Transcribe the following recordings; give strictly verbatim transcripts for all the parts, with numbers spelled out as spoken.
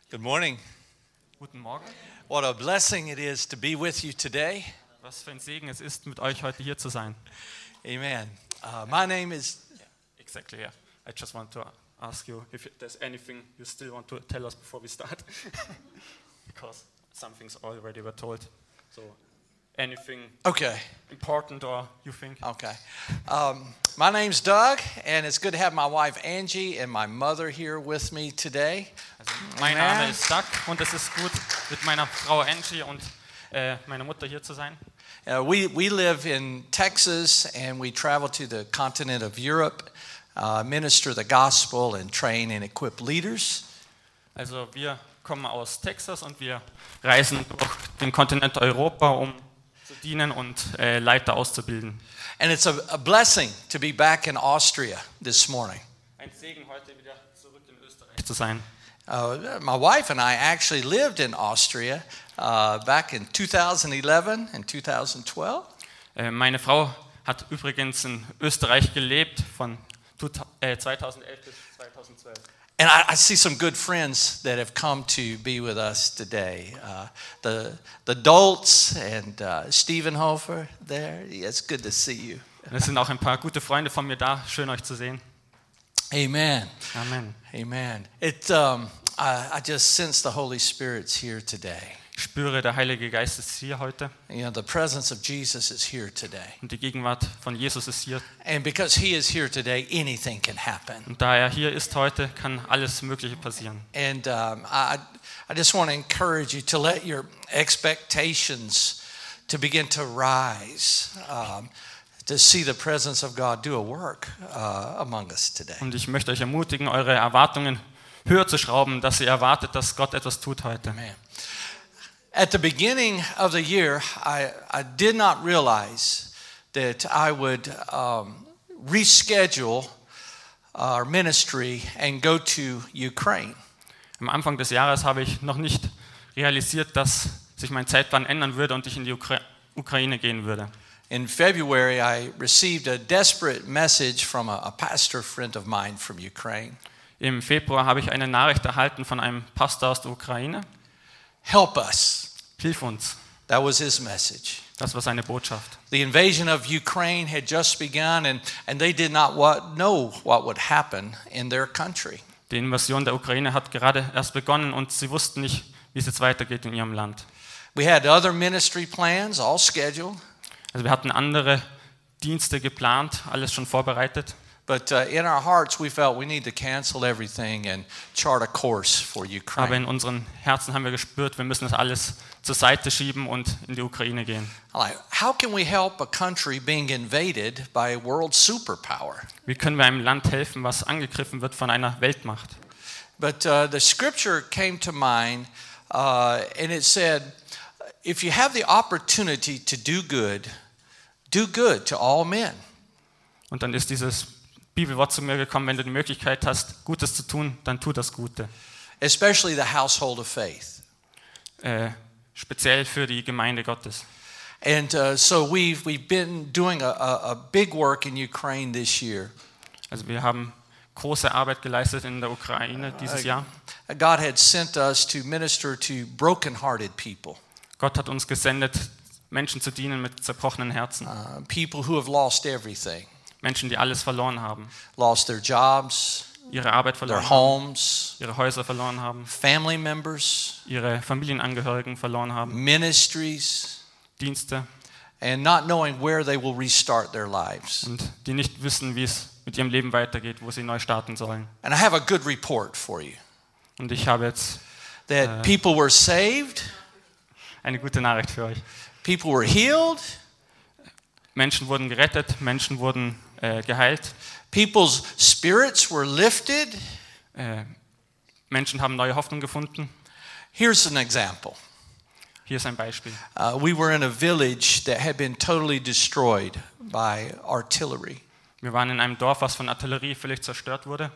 Good morning. Guten Morgen. What a blessing it is to be with you today. Was für ein Segen es ist, mit euch heute hier zu sein. Amen. Uh, my name is... Exactly, yeah. I just want to ask you if there's anything you still want to tell us before we start. Because some things already were told. So, anything Okay. important or you think? Okay. Um, my name's Doug, and it's good to have my wife Angie and my mother here with me today. Also, mein Amen. Name ist Doug und es ist gut, mit meiner Frau Angie und äh, meiner Mutter hier zu sein. Uh, we, we live in Texas, and we travel to the continent of Europe, uh, minister the gospel, and train and equip leaders. Also wir kommen aus Texas und wir reisen durch den Kontinent Europa, um zu dienen und äh, Leiter auszubilden. And it's a, a blessing to be back in Austria this morning. Ein Segen, heute wieder zurück in Österreich zu sein. Uh, my wife and I actually lived in Austria uh, back in two thousand eleven and two thousand twelve. Äh, meine Frau hat übrigens in Österreich gelebt von zweitausendelf bis zweitausendzwölf. And I, I see some good friends that have come to be with us today. Uh, the the Dolts and uh, Stephen Hofer there. Yeah, it's good to see you. Es sind auch ein paar gute Freunde von mir da. Schön euch zu sehen. Amen. Amen. Amen. It. Um, I, I just sense the Holy Spirit's here today. Ich spüre, der Heilige Geist ist hier heute. You know, the presence of Jesus is here today. Und die Gegenwart von Jesus ist hier. And because He is here today, anything can happen. Und da er hier ist heute, kann alles Mögliche passieren. And um, I, I just want to encourage you to let your expectations to begin to rise, um, to see the presence of God do a work uh, among us today. Und ich möchte euch ermutigen, eure Erwartungen höher zu schrauben, dass ihr erwartet, dass Gott etwas tut heute. Amen. At the beginning of the year, I, I did not realize that I would um, reschedule our ministry and go to Ukraine. Am Anfang des Jahres habe ich noch nicht realisiert, dass sich mein Zeitplan ändern würde und ich in die Ukra- Ukraine gehen würde. In February, I received a desperate message from a, a pastor friend of mine from Ukraine. Im Februar habe ich eine Nachricht erhalten von einem Pastor aus der Ukraine. Help us. Hilf uns. That was his message. Das war seine Botschaft. The invasion of Ukraine had just begun, and, and they did not what, know what would happen in their country. Die Invasion der Ukraine hat gerade erst begonnen und sie wussten nicht, wie es jetzt weitergeht in ihrem Land. We had other ministry plans, all scheduled. Also wir hatten andere Dienste geplant, alles schon vorbereitet. But uh, in our hearts, we felt we need to cancel everything and chart a course for Aber Ukraine. in unseren Herzen haben wir gespürt, wir müssen das alles zur Seite schieben und in die Ukraine gehen. Like, how can we help a country being invaded by a world superpower? Wie können wir einem Land helfen, was angegriffen wird von einer Weltmacht? But uh, the scripture came to mind, uh, and it said, if you have the opportunity to do good, do good to all men. Und dann ist dieses Bibelwort zu mir gekommen, wenn du die Möglichkeit hast, Gutes zu tun, dann tu das Gute. Especially the household of faith. Äh, speziell für die Gemeinde Gottes. And uh, so we've, we've been doing a, a, a big work in Ukraine this year. Also wir haben große Arbeit geleistet in der Ukraine dieses Jahr. God had sent us to minister to broken-hearted people. Gott hat uns gesendet, Menschen zu dienen mit zerbrochenen Herzen. Uh, people who have lost everything. Menschen, die alles verloren haben. Lost their jobs, Ihre Arbeit their verloren haben. homes, Ihre Häuser verloren haben. family members, Ihre Familienangehörigen verloren haben. ministries, Dienste. and not knowing where they will restart their lives. Und die nicht wissen, wie es mit ihrem Leben weitergeht, wo sie neu starten sollen. And I have a good report for you. Und ich habe jetzt That people were saved, eine gute Nachricht für euch. people were healed, Menschen wurden gerettet, Menschen wurden äh, geheilt. people's spirits were lifted. Äh, Menschen haben neue Hoffnung gefunden. Here's an example. Hier ist ein Beispiel. Uh, we were in a village that had been totally destroyed by artillery. Wir waren in einem Dorf, was von Artillerie völlig zerstört wurde.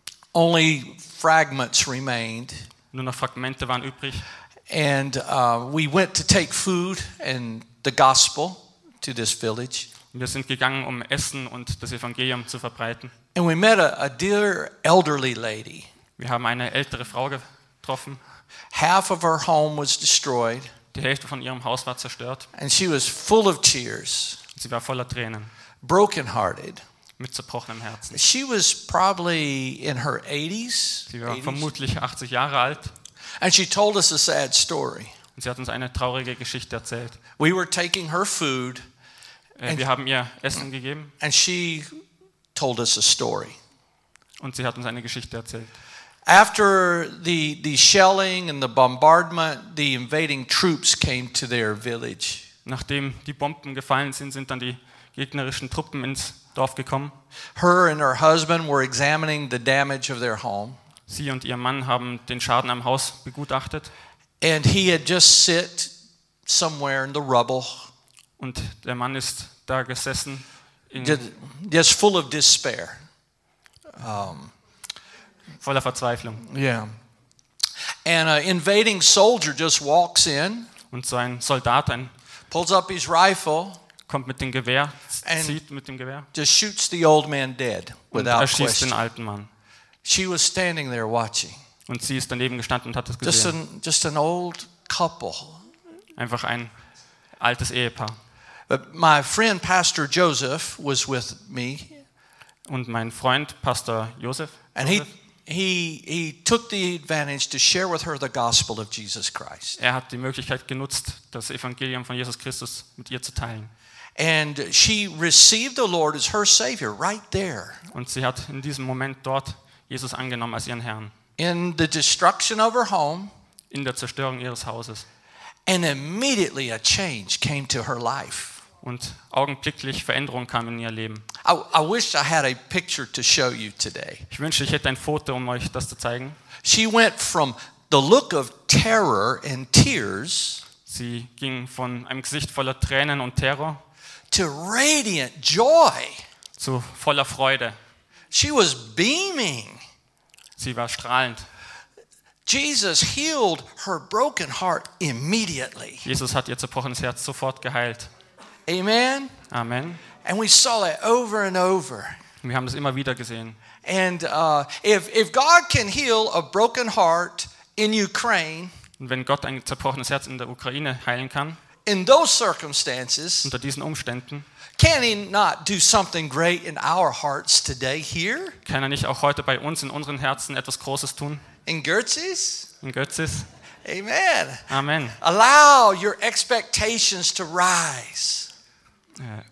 Only fragments remained. Nur noch Fragmente waren übrig. And uh, we went to take food and the gospel to this village. Wir sind gegangen, um Essen und das Evangelium zu verbreiten. And we met a, a dear elderly lady. Wir haben eine ältere Frau getroffen. Half of her home was destroyed, Die Hälfte von ihrem Haus war zerstört. and she was full of tears, Sie war voller Tränen, brokenhearted. mit zerbrochenem Herzen. She was probably in her eighties, Sie war eighties, vermutlich achtzig Jahre alt and she told us a sad story. und sie hat uns eine traurige Geschichte erzählt. We were taking her food, Äh, Wir haben ihr Essen gegeben and she told us a story. und sie hat uns eine Geschichte erzählt. After the, the shelling and the bombardment, the invading troops came to their village. Nachdem die Bomben gefallen sind, sind dann die gegnerischen Truppen ins Dorf gekommen. Her and her husband were examining the damage of their home, Sie und ihr Mann haben den Schaden am Haus begutachtet and he had just sit somewhere in the rubble, und der Mann ist da gesessen, in, just, just full of despair. Um, voller Verzweiflung. yeah. And an invading soldier just walks in, Und so ein Soldat ein, pulls up his rifle, kommt mit dem Gewehr, And- zieht mit dem Gewehr just shoots the old man dead und without erschießt question. den alten Mann. She was standing there watching. Und sie ist daneben gestanden und hat es Just gesehen. an, just an old couple. Einfach ein altes Ehepaar. But my friend Pastor Joseph was with me, Und mein Freund, Pastor Josef, and he he he took the advantage to share with her the gospel of Jesus Christ. er hat die Möglichkeit genutzt, das Evangelium von Jesus Christus mit ihr zu teilen. And she received the Lord as her Savior right there. Und sie hat in diesem Moment dort Jesus angenommen als ihren Herrn. In the destruction of her home, In der Zerstörung ihres Hauses. and immediately a change came to her life. Und augenblicklich Veränderung kam in ihr Leben. I, I wish I had a picture to show you today. Ich wünschte, ich hätte ein Foto, um euch das zu zeigen. She went from the look of terror and tears Sie ging von einem Gesicht voller Tränen und Terror to radiant joy. zu voller Freude. She was beaming. Sie war strahlend. Jesus healed her broken heart immediately. Jesus hat ihr zerbrochenes Herz sofort geheilt. Amen. Amen. And we saw that over and over. Und wir haben das immer wieder gesehen. And uh, if, if God can heal a broken heart in Ukraine, Und wenn Gott ein zerbrochenes Herz in der Ukraine heilen kann, in those circumstances, unter diesen Umständen, can He not do something great in our hearts today here kann er nicht auch heute bei uns in unseren Herzen etwas Großes tun? in Gertzes? In Götzis? Amen. Amen. Allow your expectations to rise. Äh,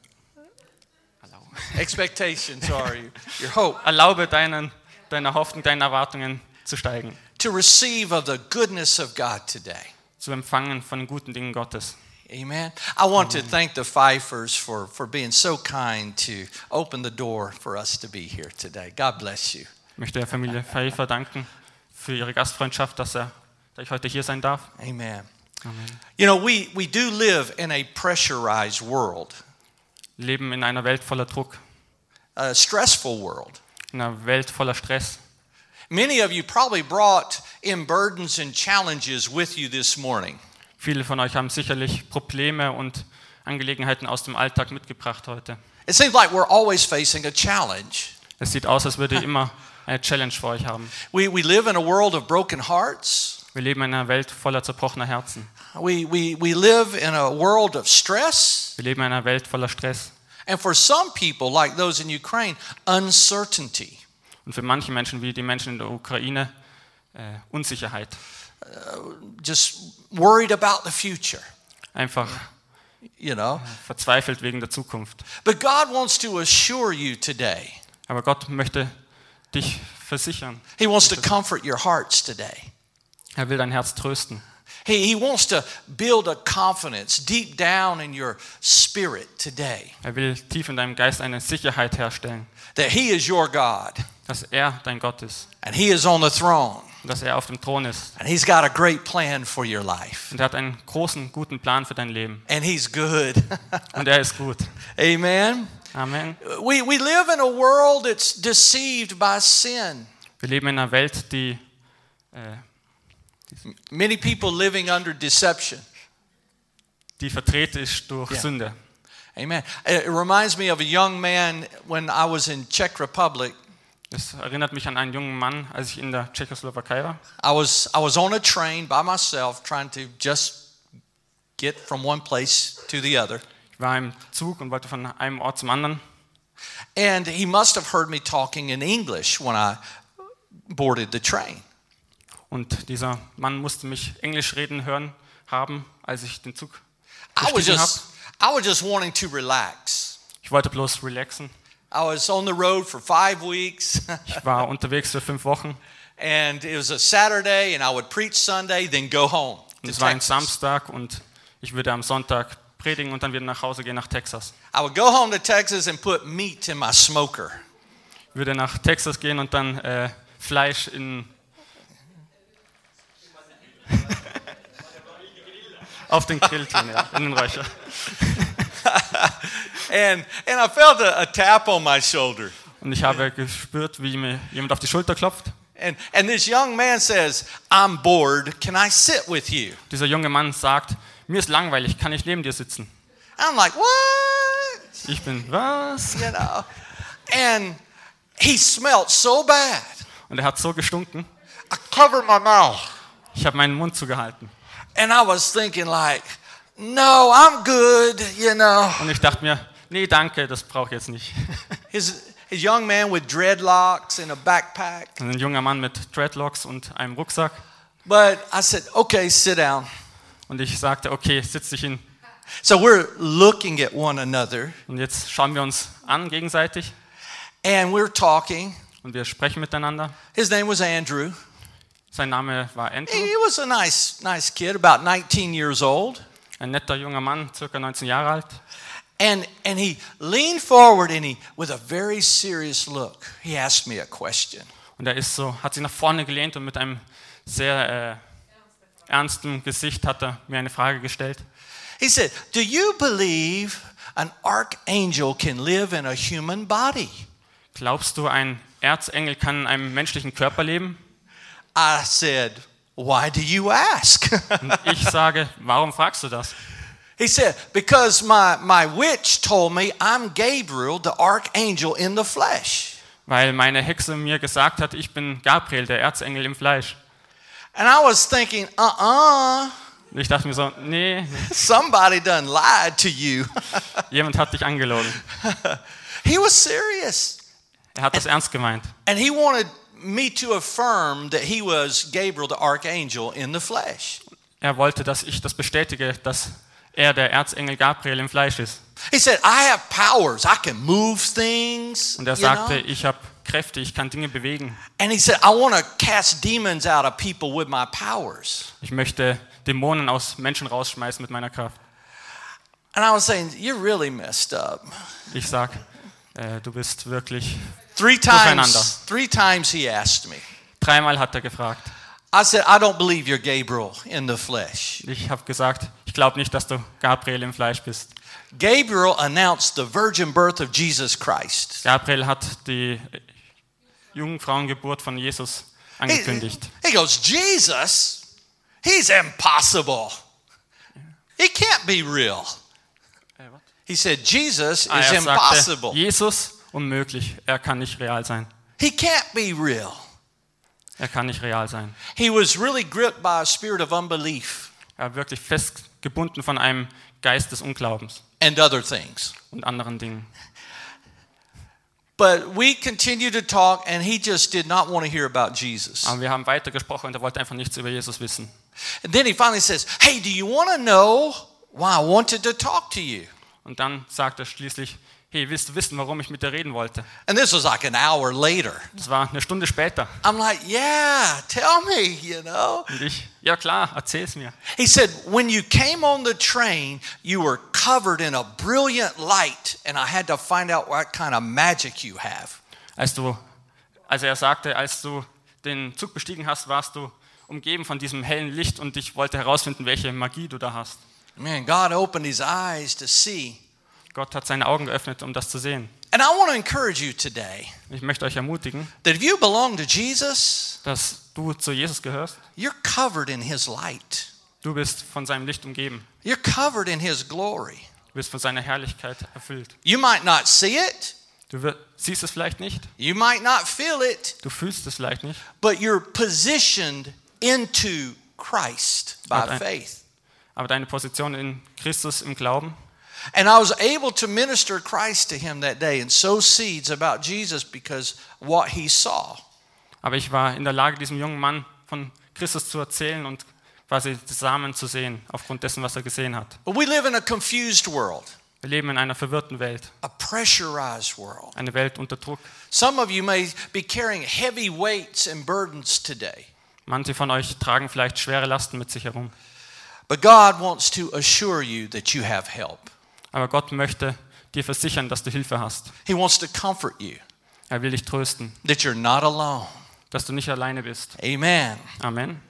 Expectations are your, your hope. Erlaube deinen, deiner Hoffnung, deinen Erwartungen zu steigen, To receive of the goodness of God today. zu empfangen von den guten Dingen Gottes. Amen. I want to thank the Pfeiffers for, for being so kind to open the door for us to be here today. God bless you. Ich möchte der Familie Pfeiffer danken für ihre Gastfreundschaft, dass, er, dass ich heute hier sein darf. Amen. Amen. You know, we, we do live in a pressurized world, Wir leben in einer Welt voller Druck, a stressful world. in einer Welt voller Stress. Many of you probably brought in burdens and challenges with you this morning. Viele von euch haben sicherlich Probleme und Angelegenheiten aus dem Alltag mitgebracht heute. It seems like we're always facing a challenge. Es sieht aus, als würde ihr immer eine Challenge vor euch haben. We, we live in a world of broken hearts. Wir leben in einer Welt voller zerbrochener Herzen. We, we, we live in a world of stress. Wir leben in einer Welt voller Stress. And for some people, like those in Ukraine, uncertainty. Und für manche Menschen, wie die Menschen in der Ukraine, äh, Unsicherheit. Just worried about the future, Einfach you know. verzweifelt wegen der Zukunft. But God wants to assure you today. Aber Gott möchte dich versichern. He wants to comfort your hearts today. Er will dein Herz trösten. He, he wants to build a confidence deep down in your spirit today Er will tief in deinem Geist eine Sicherheit herstellen, that He is your God dass er dein Gott ist and He is on the throne und dass er auf dem Thron ist. and He's got a great plan for your life Und er hat einen großen, guten Plan für dein Leben. and He's good. Und er ist gut. Amen. Amen. We, we live in a world that's deceived by sin. Wir leben in einer Welt, die äh, Many people living under deception. die verdreht ist durch Ja. Sünde. Amen. It reminds me of a young man when I was in Czech Republic. Es erinnert mich an einen jungen Mann, als ich in der Tschechoslowakei war. I was I was on a train by myself trying to just get from one place to the other. Ich war im Zug und wollte von einem Ort zum anderen. And he must have heard me talking in English when I boarded the train. Und dieser Mann musste mich Englisch reden hören haben, als ich den Zug I was bestiegen habe. just I was just wanting to relax. Ich wollte bloß relaxen. I was on the road for five weeks. Ich war unterwegs für fünf Wochen. And it was a Saturday and I would preach Sunday, then go home Und to es war ein Texas. Samstag und ich würde am Sonntag predigen und dann wieder nach Hause gehen nach Texas. I would go home to Texas and put meat in my smoker. Ich würde nach Texas gehen und dann äh, Fleisch in auf den Grill tun, ja, in den Räucher. and and I felt a, a tap on my shoulder. Und ich habe gespürt, wie mir jemand auf die Schulter klopft. And and this young man says, "I'm bored. Can I sit with you?" Dieser junge Mann sagt, mir ist langweilig, kann ich neben dir sitzen? I'm like, "What?" Ich bin, was? You know. And he smelled so bad. Und er hat so gestunken, I covered my mouth. ich habe meinen Mund zugehalten. And I was thinking like, "No, I'm good, you know." Und ich dachte mir, nee, danke, das brauche ich jetzt nicht. His his young man with dreadlocks and a backpack. Ein junger Mann mit Dreadlocks und einem Rucksack. But I said, "Okay, sit down." Und ich sagte, okay, setz dich hin. So we're looking at one another Und jetzt schauen wir uns an gegenseitig and we're talking. und wir sprechen miteinander. His name was Andrew. Sein Name war Andrew, He was a nice nice kid, about nineteen years old. ein netter junger Mann, circa neunzehn Jahre alt. And and he leaned forward and he with a very serious look, he asked me a question. Und er ist so, hat sich nach vorne gelehnt und mit einem sehr äh, ernsten Gesicht hat er mir eine Frage gestellt. He said, "Do you believe an archangel can live in a human body?" Glaubst du, ein Erzengel kann in einem menschlichen Körper leben? I said, "Why do you ask?" Und ich sage, warum fragst du das? He said, "Because my my witch told me I'm Gabriel, the archangel in the flesh." Weil meine Hexe mir gesagt hat, ich bin Gabriel, der Erzengel im Fleisch. And I was thinking, uh-uh, Und ich dachte mir so, nee, somebody done lied to you. jemand hat dich angelogen. He was serious. Er hat das ernst gemeint. And he wanted me to affirm that he was Gabriel, the archangel in the flesh. Er wollte, dass ich das bestätige, dass er der Erzengel Gabriel im Fleisch ist. He said, "I have powers. I can move things." Und er you sagte, know? ich habe Kräfte, ich kann Dinge bewegen. And he said, "I want to cast demons out of people with my powers." Ich möchte Dämonen aus Menschen rausschmeißen mit meiner Kraft. And I was saying, "You're really messed up." Ich sag, äh, du bist wirklich... Three Durcheinander. times, three times he asked me. Dreimal hat er gefragt. I said, "I don't believe you're Gabriel in the flesh." Ich habe gesagt, ich glaube nicht, dass du Gabriel im Fleisch bist. Gabriel announced the virgin birth of Jesus Christ. Gabriel hat die Jungfrauengeburt von Jesus He, angekündigt. he goes, "Jesus? He's impossible. He can't be real." He said, "Jesus Ah, is er impossible. sagte, Jesus, unmöglich, er kann nicht real sein. He can't be real." Er kann nicht real sein. He was really gripped by a spirit of unbelief Er war wirklich festgebunden von einem Geist des Unglaubens and other things. und anderen Dingen. But we continued to talk, and he just did not want to hear about Jesus. Aber wir haben weiter gesprochen und er wollte einfach nichts über Jesus wissen. And then he finally says, "Hey, do you want to know why I wanted to talk to you?" Und dann sagt er schließlich, hey, willst du wissen, warum ich mit dir reden wollte? And this was like an hour later. Das war eine Stunde später. I'm like, "Yeah, tell me, you know." Und ich, ja klar, erzähl's mir. He said, "When you came on the train, you were covered in a brilliant light, and I had to find out what kind of magic you have." Als du, also er sagte, als du den Zug bestiegen hast, warst du umgeben von diesem hellen Licht und ich wollte herausfinden, welche Magie du da hast. Man, God opened his eyes to see. Gott hat seine Augen geöffnet, um das zu sehen. And I want to encourage you today Ich möchte euch ermutigen, that if you belong to Jesus, dass du zu Jesus gehörst. you're covered in his light. Du bist von seinem Licht umgeben. You're covered in his glory. Du bist von seiner Herrlichkeit erfüllt. You might not see it, Du wir- siehst es vielleicht nicht, You might not feel it, du fühlst es vielleicht nicht, but you're positioned into Christ by Aber ein- faith. aber deine Position in Christus im Glauben. And I was able to minister Christ to him that day and sow seeds about Jesus because what he saw. Aber ich war in der Lage, diesem jungen Mann von Christus zu erzählen und quasi die Samen zu sehen, aufgrund dessen, was er gesehen hat. But we live in a confused world, Wir leben in einer verwirrten Welt, a pressurized world. eine Welt unter Druck. Some of you may be carrying heavy weights and burdens today. Manche von euch tragen vielleicht schwere Lasten mit sich herum. But God wants to assure you that you have help. Aber Gott möchte dir versichern, dass du Hilfe hast. He wants to comfort you, Er will dich trösten, that you're not alone. dass du nicht alleine bist. Amen. Amen.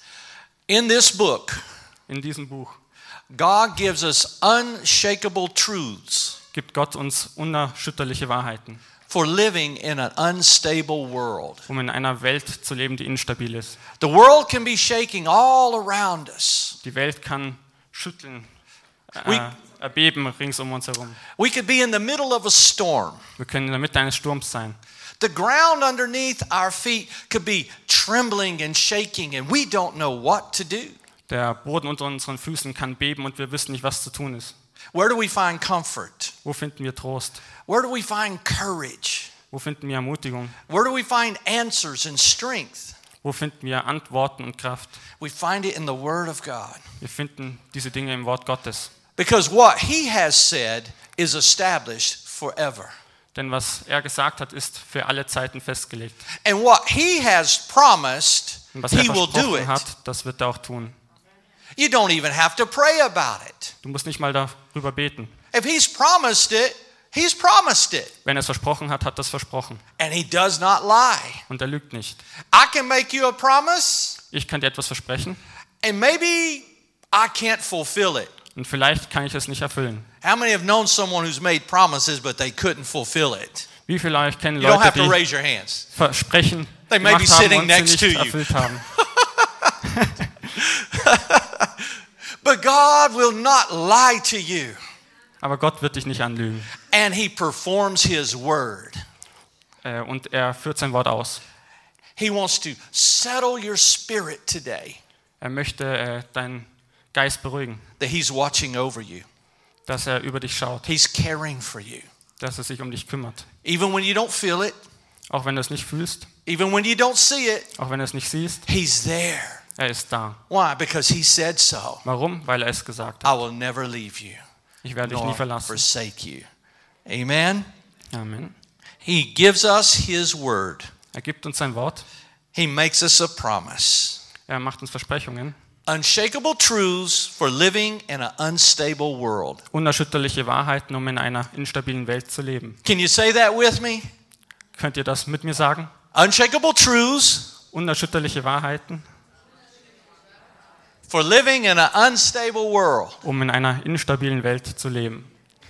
In this book, In diesem Buch God gives us unshakable truths gibt Gott uns unerschütterliche Wahrheiten, for living in an unstable world. um in einer Welt zu leben, die instabil ist. The world can be shaking all around us. Die Welt kann schütteln, We- äh, erbeben rings um uns herum. We could be in the middle of a storm. Wir können in der Mitte eines Sturms sein. The ground underneath our feet could be trembling and shaking, and we don't know what to do. Der Boden unter unseren Füßen kann beben und wir wissen nicht, was zu tun ist. Where do we find comfort? Wo finden wir Trost? Where do we find courage? Wo finden wir Ermutigung? Where do we find answers and strength? Wo finden wir Antworten und Kraft? We find it in the Word of God. Wir finden diese Dinge im Wort Gottes. Because what He has said is established forever. Denn was er gesagt hat, ist für alle Zeiten festgelegt. And what He has promised, Und was er He will do versprochen it. hat, das wird er auch tun. You don't even have to pray about it. Du musst nicht mal darüber beten. If He's promised it, He's promised it. Wenn er es versprochen hat, hat er es versprochen. And He does not lie. Und er lügt nicht. I can make you a promise, Ich kann dir etwas versprechen and maybe I can't fulfill it. und vielleicht kann ich es nicht erfüllen. How many have known someone who's made promises but they couldn't fulfill it? Wie viele euch kennen You don't Leute, have to die raise your hands. Versprechen They may be gemacht haben sitting und next sie to nicht you. erfüllt haben? But God will not lie to you. Aber Gott wird dich nicht anlügen. And He performs His word. Äh, Und er führt sein Wort aus. He wants to settle your spirit today Er möchte äh, deinen Geist beruhigen, that He's watching over you. dass er über dich schaut, He's caring for you. dass er sich um dich kümmert. Even when you don't feel it, Auch wenn du es nicht fühlst, even when you don't see it, auch wenn du es nicht siehst, He's there. er ist da. Why? Because He said so. Warum? Weil er es gesagt I hat. will never leave you Ich werde dich nie nor verlassen. forsake you. Amen. Amen. He gives us His word. Er gibt uns sein Wort. He makes us a promise. Er macht uns Versprechungen. Unshakable truths for living in an unstable world. Unerschütterliche Wahrheiten, um in einer instabilen Welt zu leben. Can you say that with me? Könnt ihr das mit mir sagen? Unshakable truths Unerschütterliche Wahrheiten, for living in an unstable world. um in einer instabilen Welt zu leben.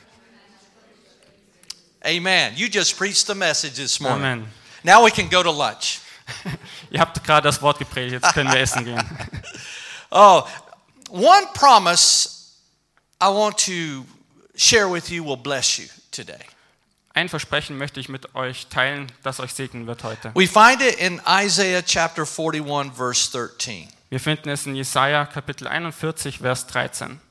Amen. You just preached the message this morning. Amen. Now we can go to lunch. Ihr habt gerade das Wort gepredigt, jetzt können wir essen gehen. Oh, one promise I want to share with you will bless you today. Ein Versprechen möchte ich mit euch teilen, das euch segnen wird heute. We find it in Isaiah chapter forty-one, verse thirteen. Wir finden es in Jesaja Kapitel einundvierzig, Vers dreizehn.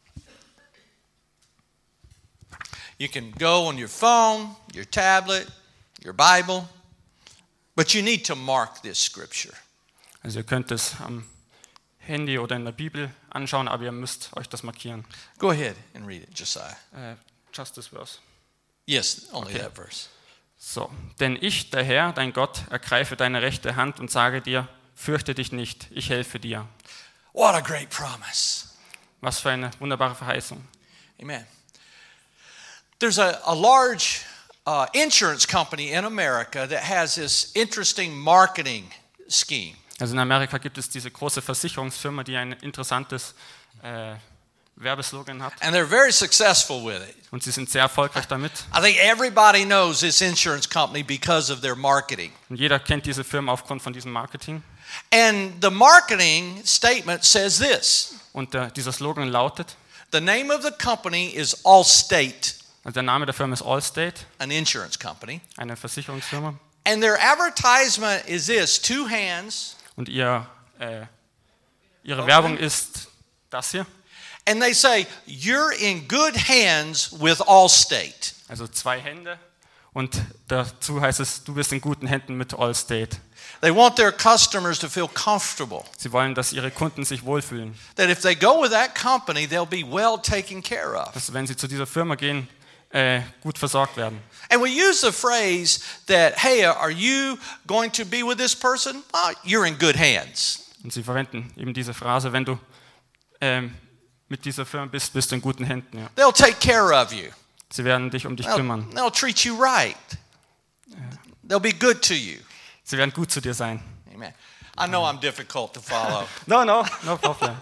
You can go on your phone, your tablet, your Bible, but you need to mark this scripture. Also ihr könnt es am Handy oder in der Bibel anschauen, aber ihr müsst euch das markieren. Go ahead and read it, Josiah. Äh, just this verse. Yes, only Okay. that verse. So, denn ich, der Herr, dein Gott, ergreife deine rechte Hand und sage dir, fürchte dich nicht, ich helfe dir. What a great promise. Was für eine wunderbare Verheißung. Amen. There's a, a large uh, insurance company in America that has this interesting marketing scheme. Also in Amerika gibt es diese große Versicherungsfirma, die ein interessantes äh, Werbeslogan hat. And they're very successful with it. Und sie sind sehr erfolgreich damit. I think everybody knows this insurance company because of their marketing. Und jeder kennt diese Firma aufgrund von diesem Marketing. And the marketing statement says this. Und der, dieser Slogan lautet, The name of the company is Allstate. Also der Name der Firma ist Allstate, an insurance company. eine Versicherungsfirma. And their advertisement is this, two hands. Und ihr, äh, ihre Werbung ist das hier. And they say, you're in good hands with Allstate. Also zwei Hände. Und dazu heißt es, du bist in guten Händen mit Allstate. They want their customers to feel comfortable. Sie wollen, dass ihre Kunden sich wohlfühlen. That if they go with that company, they'll be well taken care of. Dass wenn sie zu dieser Firma gehen, äh, gut versorgt werden. And we use the phrase that, hey, are you going to be with this person? Well, you're in good hands. Und sie verwenden eben diese Phrase, wenn du ähm, mit dieser Firma bist, bist du in guten Händen. Ja. They'll take care of you. Sie werden dich um dich They'll, kümmern. they'll treat you right. They'll be good to you. Sie werden gut zu dir sein. Amen. I know I'm difficult to follow. No, no, no problem.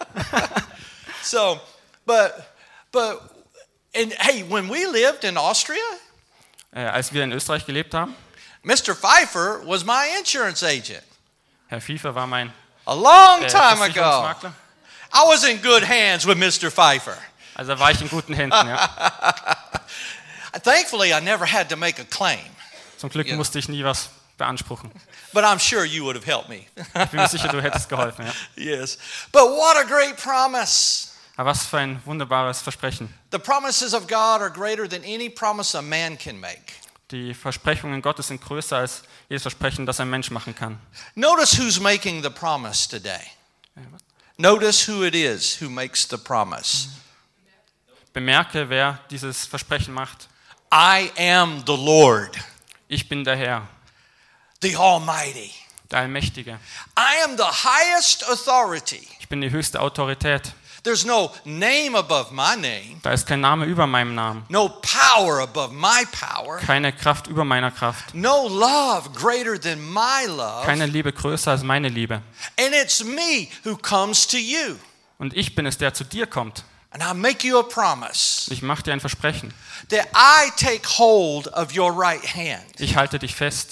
So, but, but, and hey, when we lived in Austria, Äh, als wir in Österreich gelebt haben, Mister Pfeiffer was my insurance agent Herr Pfeiffer war mein a long äh, time ago. Versicherungsmakler. I was in good hands with Mister Pfeiffer. Also war ich in guten Händen. Ja. Thankfully, I never had to make a claim, Zum Glück Ja. musste ich nie was beanspruchen. but I'm sure you would have helped me. Ich bin mir sicher, du hättest geholfen. Ja. Yes. But what a great promise. Aber was für ein wunderbares Versprechen. The promises of God are greater than any promise a man can make. Die Versprechungen Gottes sind größer als jedes Versprechen, das ein Mensch machen kann. Notice who's making the promise today. Äh, was? Notice who it is who makes the promise. Bemerke, wer dieses Versprechen macht. I am the Lord, Ich bin der Herr, the Almighty. der Allmächtige. I am the highest authority. Ich bin die höchste Autorität. There's no name above my name, Da ist kein Name über meinem Namen. no power above my power, Keine Kraft über meiner Kraft. no love greater than my love. Keine Liebe größer als meine Liebe. And it's me who comes to you. Und ich bin es, der zu dir kommt. And I make you a promise Ich mache dir ein Versprechen. that I take hold of your right hand. Ich halte dich fest.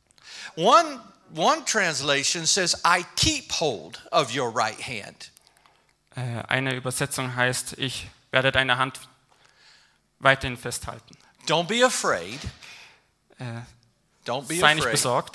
One, one translation says, I keep hold of your right hand. Äh, Eine Übersetzung heißt, ich werde deine Hand weiterhin festhalten. Don't be afraid. Äh, Don't be Sei nicht afraid. besorgt.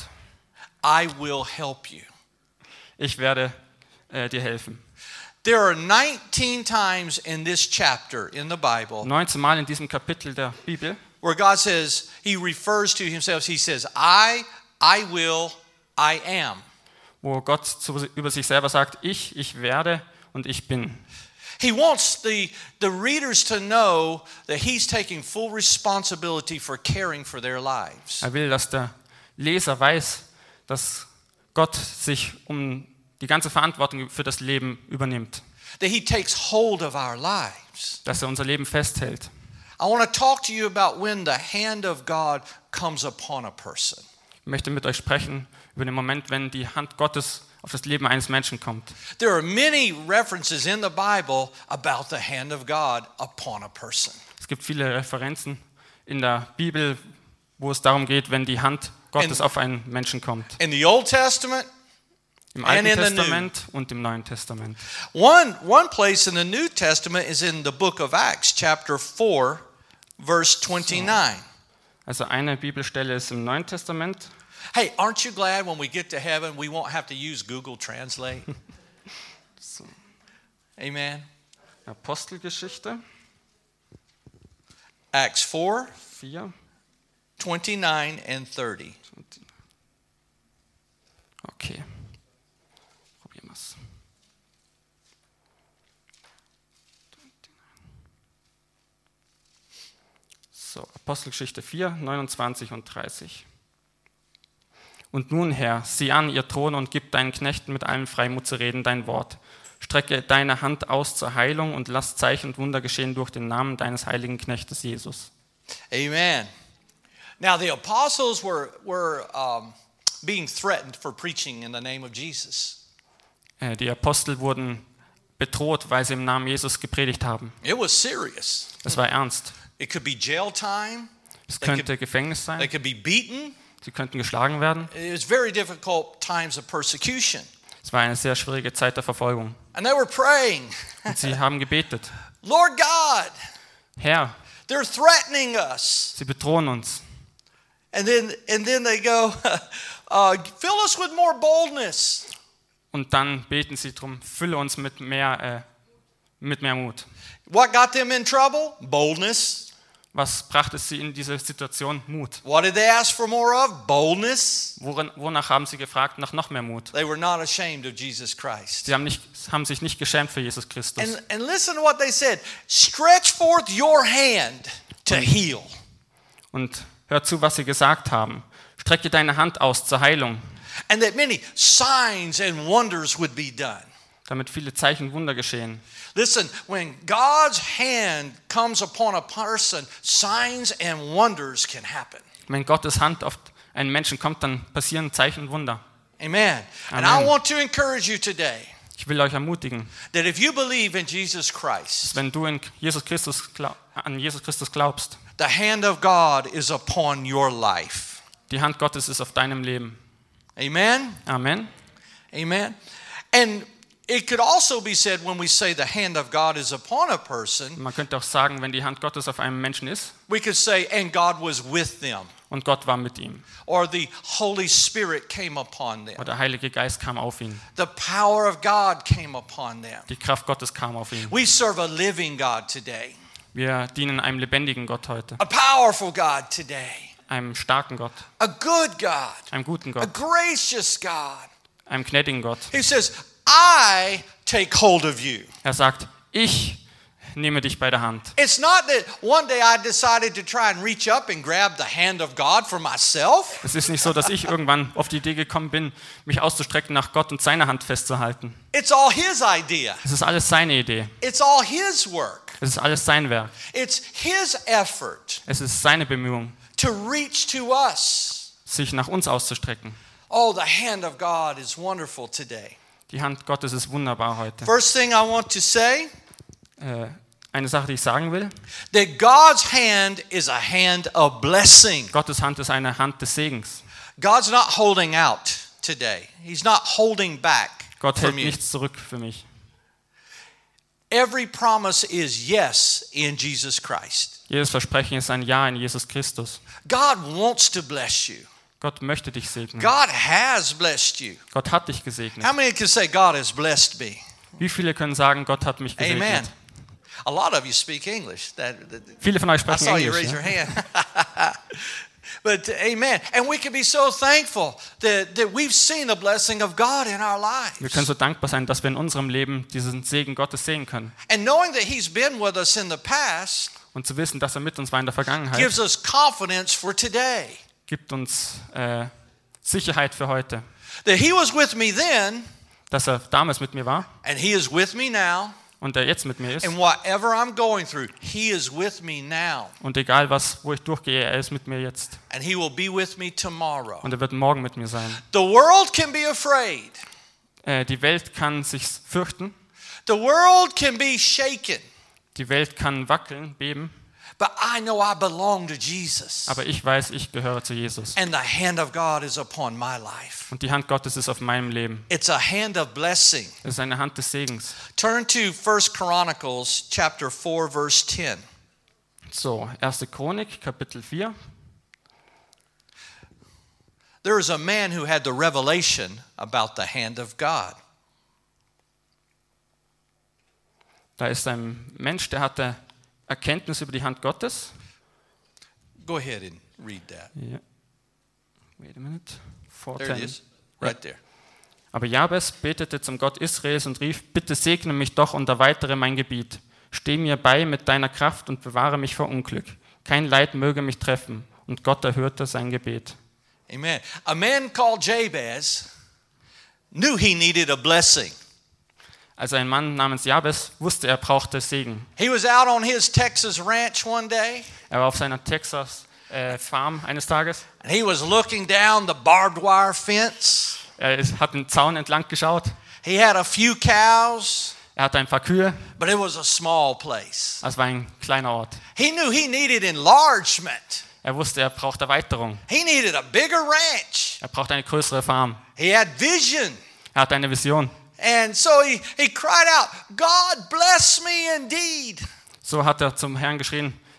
I will help you. Ich werde äh, dir helfen. There are nineteen times in this chapter in the Bible neunzehn Mal in diesem Kapitel der Bibel, where God says, He refers to Himself, He says, I, I will, I am. wo Gott zu, über sich selber sagt, ich, ich werde und ich bin. He wants the, the readers to know that He's taking full responsibility for caring for their lives. Er will, dass der Leser weiß, dass Gott sich um die ganze Verantwortung für das Leben übernimmt. That He takes hold of our lives. Dass er unser Leben festhält. I want to talk to you about when the hand of God comes upon a person. Ich möchte mit euch sprechen über den Moment, wenn die Hand Gottes auf das Leben eines Menschen kommt. There are many references in the Bible about the hand of God upon a person. Es gibt viele Referenzen in der Bibel, wo es darum geht, wenn die Hand Gottes In- auf einen Menschen kommt. In the Old Testament, Im And Alten in the New. Testament und im Neuen Testament. one, one place in the New Testament is in the book of Acts, chapter four, verse twenty-nine. Also eine Bibelstelle ist im Neuen Testament. Hey, aren't you glad when we get to heaven we won't have to use Google Translate? So, Amen. Apostelgeschichte Acts four, vier. twenty-nine and thirty. Okay, probieren wir es. So, Apostelgeschichte vier, neunundzwanzig und dreißig. Und nun, Herr, sieh an ihr Thron und gib deinen Knechten mit allem Freimut zu reden dein Wort. Strecke deine Hand aus zur Heilung und lass Zeichen und Wunder geschehen durch den Namen deines heiligen Knechtes Jesus. Amen. Now the apostles were, were um, being threatened for preaching in the name of Jesus. Äh, Die Apostel wurden bedroht, weil sie im Namen Jesus gepredigt haben. It was serious. Das war ernst. It could be jail time. Es They could- könnte Gefängnis They sein, could be beaten. sie könnten geschlagen werden. It was very difficult times of persecution. Es war eine sehr schwierige Zeit der Verfolgung. And they were praying, Und sie haben gebetet. Lord God, Herr, They're threatening us. Sie bedrohen uns. And then, and then they go, uh, fill us with more boldness. Und dann beten sie darum, fülle uns mit mehr, äh, mit mehr Mut. What got them in trouble? Boldness. Was brachte sie in diese Situation? Mut. What did they ask for more of? Boldness. Worin, wonach haben sie gefragt? Nach noch mehr Mut. They were not ashamed of Jesus Christ. Sie haben, nicht, haben sich nicht geschämt für Jesus Christus. And, and listen to what they said. Stretch forth your hand to heal. Und hört zu, was sie gesagt haben. Strecke deine Hand aus zur Heilung, And that many signs and wonders would be done. damit viele Zeichen und Wunder geschehen. Listen, when God's hand comes upon a person, signs and wonders can happen. Wenn Gottes Hand auf einen Menschen kommt, dann passieren Zeichen und Wunder. Amen. And Amen. I want to encourage you today Ich will euch ermutigen, that if you believe in Jesus Christ, wenn du in Jesus Christus glaub, an Jesus Christus glaubst, the hand of God is upon your life. die Hand Gottes ist auf deinem Leben. Amen. Amen. Amen. And it could also be said when we say the hand of God is upon a person, Man könnte auch sagen, wenn die Hand Gottes auf einem Menschen ist we could say, and God was with them, und Gott war mit ihm or the Holy Spirit came upon them. oder der Heilige Geist kam auf ihn, The power of God came upon them. die Kraft Gottes kam auf ihn. We serve a living God today, Wir dienen einem lebendigen Gott heute, a powerful God today, einem starken Gott, a good God, einem guten a Gott, gracious God. einem gnädigen Gott. He says, I take hold of you. Er sagt, ich nehme dich bei der Hand. It's not that one day I decided to try and reach up and grab the hand of God for myself. Es ist nicht so, dass ich irgendwann auf die Idee gekommen bin, mich auszustrecken nach Gott und seine Hand festzuhalten. It's all His idea. Es ist alles seine Idee. It's all His work. Es ist alles sein Werk. It's His effort Es ist seine Bemühung, to reach to us. sich nach uns auszustrecken. Oh, the hand of God is wonderful today. Die Hand Gottes ist wunderbar heute. First thing I want to say, Äh, eine Sache, die ich sagen will. that God's hand is a hand of blessing. Gottes Hand ist eine Hand des Segens. God's not holding out today. He's not holding back Gott hält from you. nichts zurück für mich. Every promise is yes in Jesus Christ. Jedes Versprechen ist ein Ja in Jesus Christus. God wants to bless you. Gott möchte dich segnen. God has blessed you. Gott hat dich gesegnet. How many can say God has blessed me? Wie viele können sagen, Gott hat mich gesegnet? Amen. A lot of you speak English. That, that, Viele von euch I sprechen saw you Englisch. raise Ja? your hand. But amen. And we can be so thankful that, that we've seen the blessing of God in our Wir können lives. so dankbar sein, dass wir in unserem Leben diesen Segen Gottes sehen können. And knowing that He's been with us in the past Und zu wissen, dass er mit uns war in der Vergangenheit, gives us confidence for today. gibt uns äh, Sicherheit für heute. That He was with me then, Dass er damals mit mir war and He is with me now. und er jetzt mit mir ist. And whatever I'm going through, He is with me now. Und egal, was, wo ich durchgehe, er ist mit mir jetzt. And He will be with me tomorrow. Und er wird morgen mit mir sein. The world can be afraid. Äh, die Welt kann sich fürchten. The world can be shaken. Die Welt kann wackeln, beben. But I know I belong to Jesus. Aber ich weiß, ich gehöre zu Jesus. And the hand of God is upon my life. Und die Hand Gottes ist auf meinem Leben. It's a hand of blessing. Es ist eine Hand des Segens. Turn to First Chronicles chapter four verse ten. So, erste Chronik, Kapitel vier. There is a man who had the revelation about the hand of God. Da ist ein Mensch, der hatte Erkenntnis über die Hand Gottes. Go ahead and read that. Ja. Wait a minute. four There it ten. is. Right there. Aber Jabes betete zum Gott Israels und rief, bitte segne mich doch und erweitere mein Gebiet. Steh mir bei mit deiner Kraft und bewahre mich vor Unglück. Kein Leid möge mich treffen. Und Gott erhörte sein Gebet. Amen. A man called Jabez knew he needed a blessing. Also ein Mann namens Jabes wusste, er brauchte Segen. He was out on his Texas ranch one day, Er war auf seiner Texas äh, Farm eines Tages. and he was looking down the barbed wire fence. Er ist, hat den Zaun entlang geschaut. He had a few cows, Er hatte ein paar Kühe. but it was a small place. Es war ein kleiner Ort. He knew he needed enlargement. Er wusste, er braucht Erweiterung. He needed a bigger ranch. Er braucht eine größere Farm. He had vision. Er hatte eine Vision. And so he, he cried out, God bless me indeed. So hat er zum Herrn geschrien,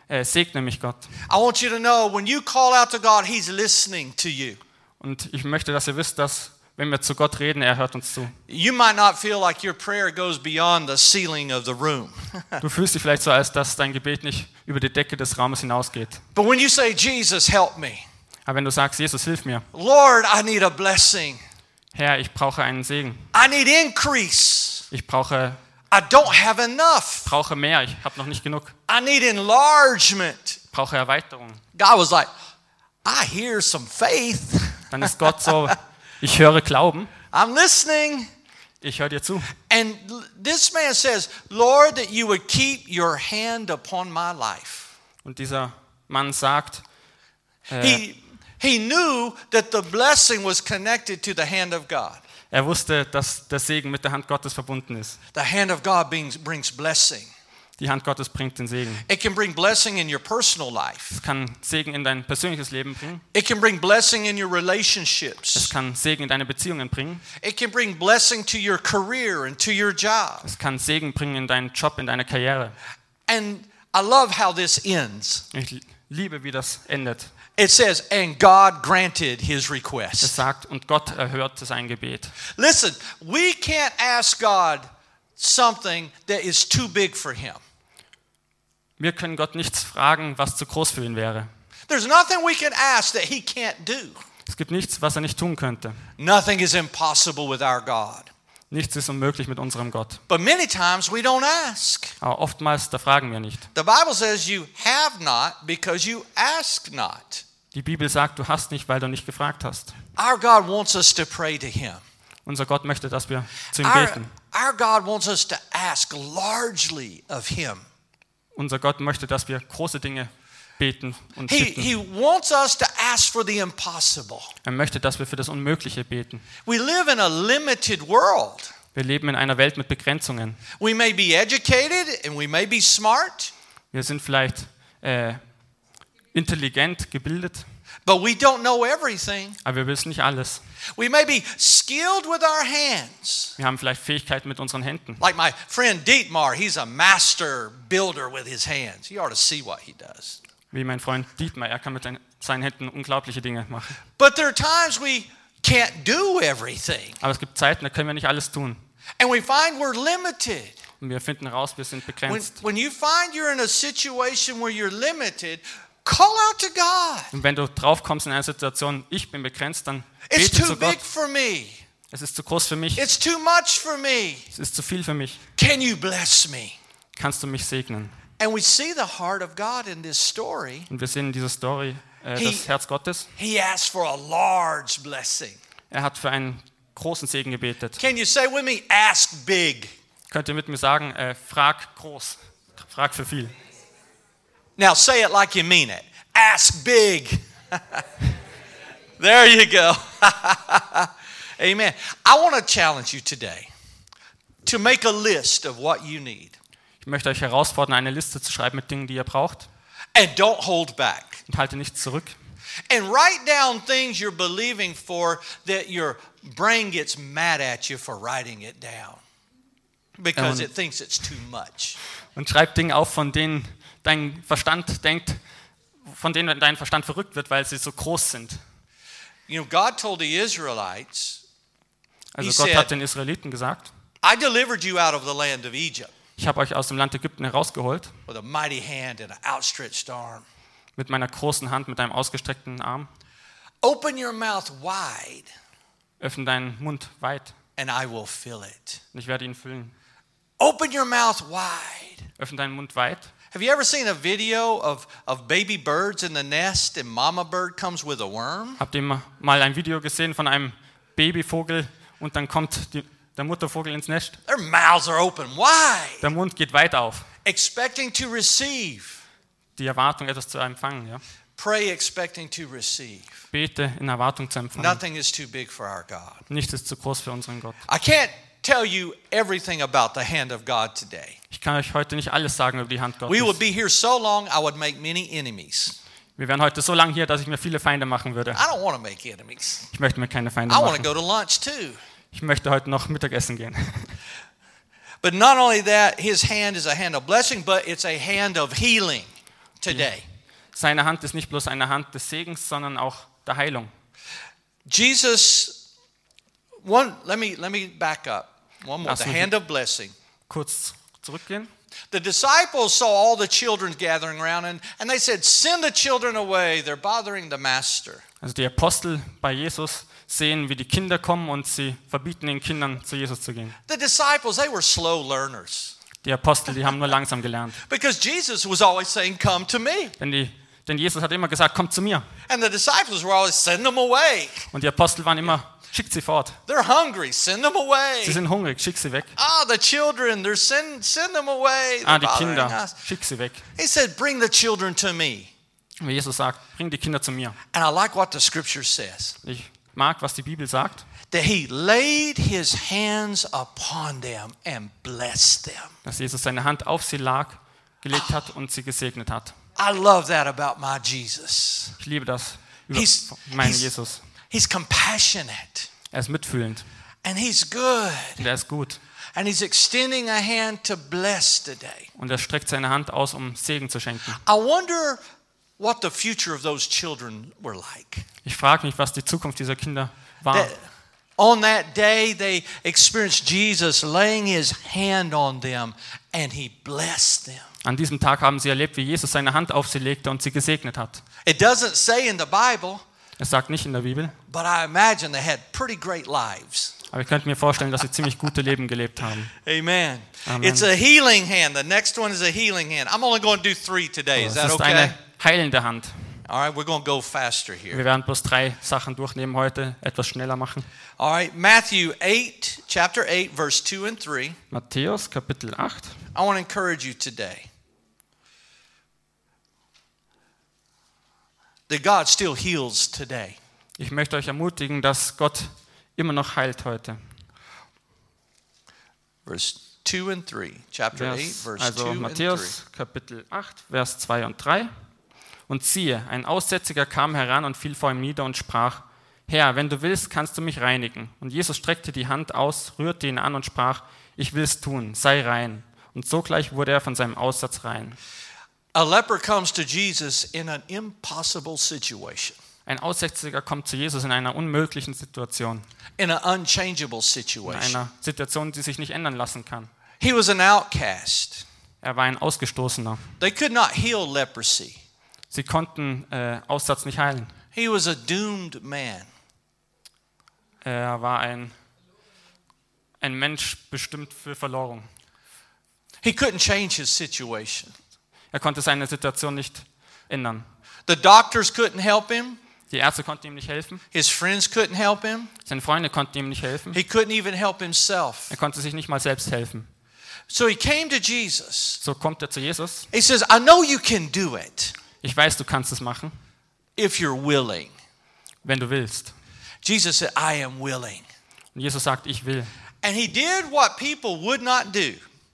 äh, segne mich Gott. I want you to know, when you call out to God, He's listening to you. Und ich möchte, dass ihr wisst, dass wenn wir zu Gott reden, er hört uns zu. You might not feel like your prayer goes beyond the ceiling of the room. Du fühlst dich vielleicht so, als dass dein Gebet nicht über die Decke des Raumes hinausgeht. But when you say, Jesus, help me. Aber wenn du sagst, Jesus, hilf mir. Lord, I need a blessing. Herr, ich brauche einen Segen. I need increase. Ich brauche, I don't have enough. brauche mehr, ich habe noch nicht genug. I need enlargement. Ich brauche Erweiterung. God was like, I hear some faith. Dann ist Gott so, ich höre Glauben, I'm listening. ich höre dir zu. And this man says, Lord, that you would keep your hand upon my life. Und dieser Mann sagt, äh, He, he knew that the blessing was connected to the hand of God. er wusste, dass der Segen mit der Hand Gottes verbunden ist. The hand of God brings, brings blessing. Die Hand Gottes bringt den Segen. It can bring blessing in your personal life. Es kann Segen in dein persönliches Leben bringen. It can bring blessing in your Es relationships. kann Segen in deine Beziehungen bringen. It can bring blessing to your career and to your job. Es kann Segen bringen in deinen Job, in deine Karriere. And I love how this ends. Ich liebe, wie das endet. It says, and God granted his Es request. sagt, und Gott erhörte sein Gebet. Listen, we can't ask God something that is too big for him. Wir können Gott nichts fragen, was zu groß für ihn wäre. There's nothing we can ask that he can't do. Es gibt nichts, was er nicht tun könnte. Nothing is impossible with our God. Nichts ist unmöglich mit unserem Gott. But many times we don't ask. Aber oftmals, da fragen wir nicht. The Bible says you have not because you ask not. Die Bibel sagt, du hast nicht, weil du nicht gefragt hast. Our God wants us to pray to him. Unser Gott möchte, dass wir zu ihm Our, beten. our God wants us to ask largely of him. Unser Gott möchte, dass wir große Dinge beten und He, bitten. he wants us to ask for the impossible. Er möchte, dass wir für das Unmögliche beten. We live in a limited world. Wir leben in einer Welt mit Begrenzungen. We may be educated and we may be smart, Wir sind vielleicht äh, intelligent, gebildet, but we don't know everything. aber wir wissen nicht alles. We may be skilled with our hands. Wir haben vielleicht Fähigkeiten mit unseren Händen. Like my friend Dietmar, he's a master builder with his hands. You ought to see what he does. Wie mein Freund Dietmar, er kann mit seinen Händen unglaubliche Dinge machen. But there are times we can't do everything. Aber es gibt Zeiten, da können wir nicht alles tun. And we find we're limited. Und wir finden raus, wir sind When, begrenzt. when you find you're in a situation where you're limited, call out to God. Und wenn du drauf kommst in einer Situation, ich bin begrenzt, dann It's bete too zu Gott. big for me. Es ist zu groß für mich. It's too much for me. Es ist zu viel für mich. Can you bless me? Kannst du mich segnen? And we see the heart of God in this story. Und wir sehen in dieser Story äh, He- das Herz Gottes. He asked for a large blessing. Er hat für einen großen Segen gebetet. Can you say with me, ask big? Könnt ihr mit mir sagen, äh, frag groß, frag für viel. Now say it like you mean it. Ask big. There you go. Amen. I want to challenge you today to make a list of what you need. Ich möchte euch herausfordern, eine Liste zu schreiben mit Dingen, die ihr braucht. And don't hold back. Und halte nichts zurück. And write down things you're believing for that your brain gets mad at you for writing it down. Because Um, it thinks it's too much. Und schreib Dinge auf, von denen dein Verstand denkt, von denen dein Verstand verrückt wird, weil sie so groß sind. You know, God told the Israelites, Also He Gott said- hat den Israeliten gesagt, I delivered you out of the land of Egypt ich habe euch aus dem Land Ägypten herausgeholt, with a mighty hand and an outstretched arm. mit meiner großen Hand, mit einem ausgestreckten Arm. Open your mouth wide Öffne deinen Mund weit and I will fill it. und ich werde ihn füllen. Open your mouth wide. Öffne deinen Mund weit. Have you ever seen a video of, of baby birds in the nest and mama bird comes with a worm? Habt ihr mal ein Video gesehen von einem Babyvogel und dann kommt die, der Muttervogel ins Nest? Their mouths are open wide, Der Mund geht weit auf. expecting to receive. Die Erwartung, etwas zu empfangen. Ja? Pray expecting to receive. Bete in Erwartung zu empfangen. Nothing is too big for our God. Nichts ist zu groß für unseren Gott. I can't tell you everything about the hand of God today. Ich kann euch heute nicht alles sagen über die Hand We would Gottes. be here so long, I would make many enemies. Wir wären heute so lange hier, dass ich mir viele Feinde machen würde. I don't want to make enemies. Ich möchte mir keine Feinde I want to machen. go to lunch too. Ich möchte heute noch Mittagessen gehen. But not only that, his hand is a hand of blessing, but it's a hand of healing. today. Seine Hand ist nicht bloß eine Hand des Segens, sondern auch der Heilung. Jesus, one, let me, let me back up. One more, Lass the mich- hand of blessing. Kurz zurückgehen. The disciples saw all the children gathering around and, and they said, send the children away, they're bothering the master. Also die Apostel bei Jesus sehen, wie die Kinder kommen und sie verbieten den Kindern, zu Jesus zu gehen. The disciples, they were slow learners Die Apostel, die haben nur langsam gelernt. because Jesus was always saying, come to me. Denn, die, denn Jesus hat immer gesagt, kommt zu mir. And the disciples were always, send them away. Und die Apostel waren immer, schickt sie fort. They're hungry, send them away. Sie sind hungrig, schick sie weg. Ah, the children, they're send, send them away. Ah, They're die bothering Kinder, us. schick sie weg. He said, bring the children to me. Wie Jesus sagt, bring die Kinder zu mir. And I like what the scripture says, Ich mag, was die Bibel sagt, that he laid his hands upon them and blessed them. dass Jesus seine Hand auf sie lag, gelegt hat und sie gesegnet hat. I love that about my Jesus. Ich liebe das über He's, meinen he's, Jesus. he's compassionate Er ist mitfühlend and he's good und er ist gut. and he's extending a hand to bless today. Und er streckt seine Hand aus, um Segen zu schenken. I wonder what the future of those children were like. Ich frage mich, was die Zukunft dieser Kinder war. That on that day they experienced Jesus laying his hand on them and he blessed them. An diesem Tag haben sie erlebt, wie Jesus seine Hand auf sie legte und sie gesegnet hat. It doesn't say in the Bible, Es sagt nicht in der Bibel, but I imagine they had pretty great lives. aber ich könnte mir vorstellen, dass sie ziemlich gute Leben gelebt haben. Amen. Amen. It's a healing hand. The next one is a healing hand. I'm only going to do three today. Is Es that ist okay? eine heilende Hand. All right, we're going to go faster here. Wir werden bloß drei Sachen durchnehmen heute, etwas schneller machen. All right, Matthew eight, chapter eight, verse two and three. Matthäus Kapitel acht. I want to encourage you today that God still heals today. Ich möchte euch ermutigen, dass Gott immer noch heilt heute. Verse two and three. Chapter eight, Vers, verse also two and three. Matthäus Kapitel acht, Vers zwei und drei. Und siehe, ein Aussätziger kam heran und fiel vor ihm nieder und sprach, Herr, wenn du willst, kannst du mich reinigen. Und Jesus streckte die Hand aus, rührte ihn an und sprach, ich will's tun, sei rein. Und sogleich wurde er von seinem Aussatz rein. A leper comes to Jesus in an impossible situation, Ein Aussätziger kommt zu Jesus in einer unmöglichen Situation, in an unchangeable in situation. einer Situation, die sich nicht ändern lassen kann. He was an outcast. Er war ein Ausgestoßener. They could not heal leprosy. Sie konnten äh, Aussatz nicht heilen. He was a doomed man. Er war ein, ein Mensch bestimmt für Verlorung. He couldn't change his situation. Er konnte seine Situation nicht ändern. The doctors couldn't help him. Die Ärzte konnten ihm nicht helfen. His friends couldn't help him. Seine Freunde konnten ihm nicht helfen. He couldn't even help himself. Er konnte sich nicht mal selbst helfen. So he came to Jesus. So kommt er zu Jesus. He says, I know you can do it Ich weiß, du kannst es machen, if you're willing. wenn du willst. Jesus said, I am willing. Und Jesus sagt, ich will. And he did what people would not do.